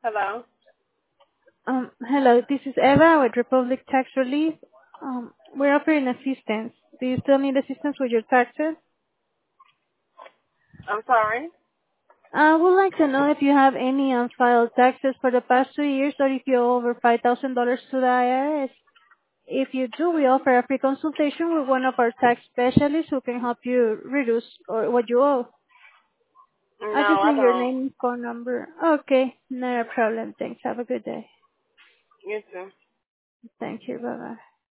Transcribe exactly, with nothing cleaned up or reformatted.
Hello. Um, hello, this is Eva with Republic Tax Relief. Um, we're offering assistance. Do you still need assistance with your taxes? I'm sorry. I would like to know if you have any unfiled taxes for the past two years or if you owe over five thousand dollars to the I R S. If you do, we offer a free consultation with one of our tax specialists who can help you reduce or what you owe. I No, just I need your don't. name and phone number. Okay, not a problem. Thanks. Have a good day. You too. Thank you. Bye-bye.